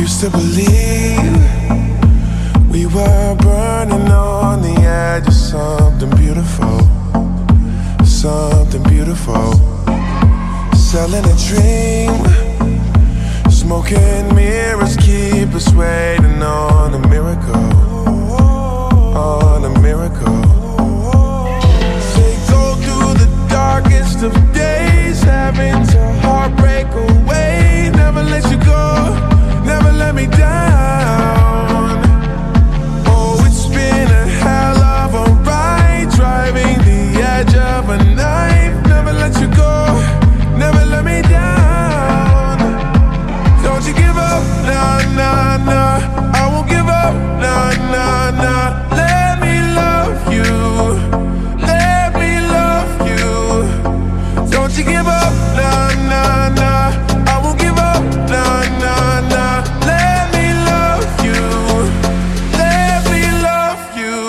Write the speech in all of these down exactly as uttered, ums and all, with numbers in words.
To believe we were burning on the edge of something beautiful, something beautiful. Selling a dream, smoking mirrors keep us waiting on a miracle, on a miracle. They go through the darkest of days, having to heartbreak away. Never let you go, never let me down. Oh, it's been a hell of a ride, driving the edge of a knife. Never let you go, never let me down. Don't you give up, nah, nah, nah. I won't give up, nah, nah, nah. Let me love you, let me love you. Don't you give up, nah, nah, nah. I won't give up, nah, nah, nah. Let me love you, let me love you.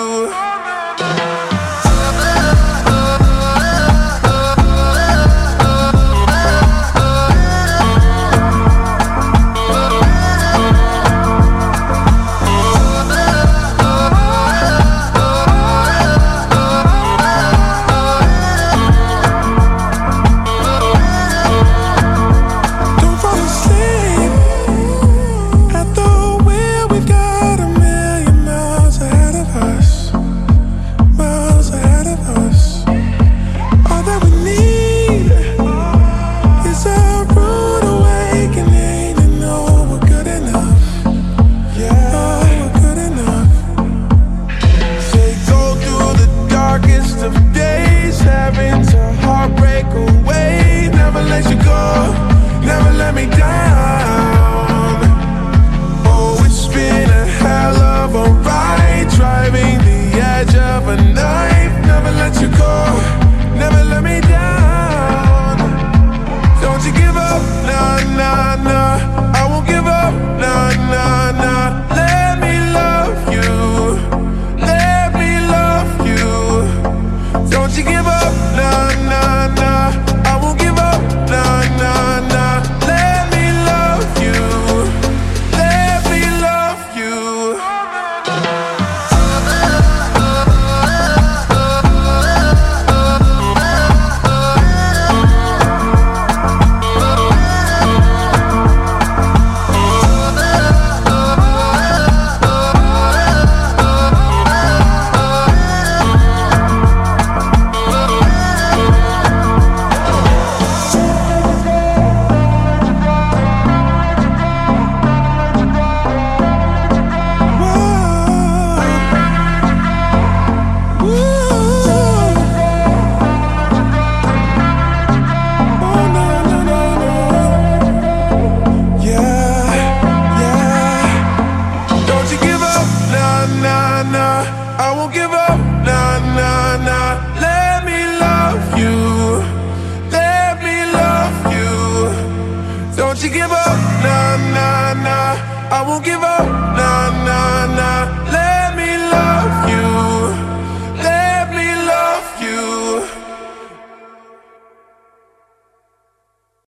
Don't fall asleep at the wheel. We've got a million miles ahead of us, miles ahead of us. All that we need is a rude awakening to know we're good enough. Yeah, we're good enough. They go through the darkest of days, having to heartbreak away. Never let you go, never let me down. Oh, it's been a hell of a ride, driving the edge of a knife. Never let you go, never let me down. Don't you give up, nah, nah, nah. I won't give up, nah, nah, nah. Let me love you, let me love you. Don't you give up, nah, nah, nah. I won't give up, nah, nah, nah. Let me love you, let me love you. Don't you give up, nah, nah, nah. I won't give up, nah, nah, nah. Let